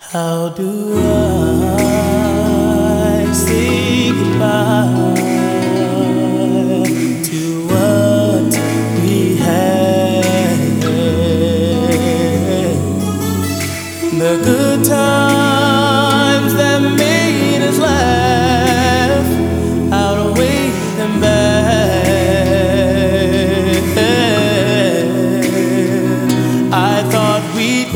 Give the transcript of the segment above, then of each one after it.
How do I say goodbye to what we had? The good times that made us laugh outweigh them bad. I thought we'd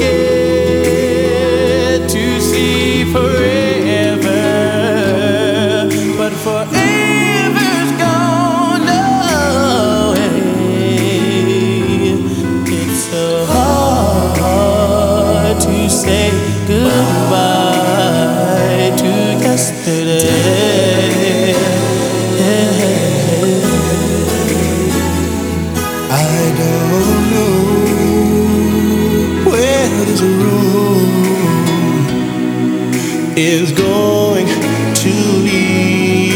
get to see forever, but forever's gone away. It's so hard to say goodbye to yesterday. I don't know where this road is going to lead.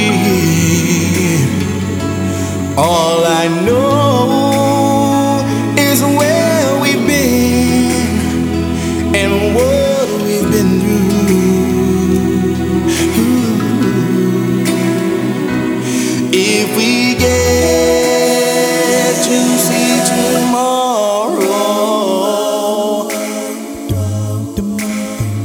All I know is where we've been and what we've been through. If we get to see tomorrow,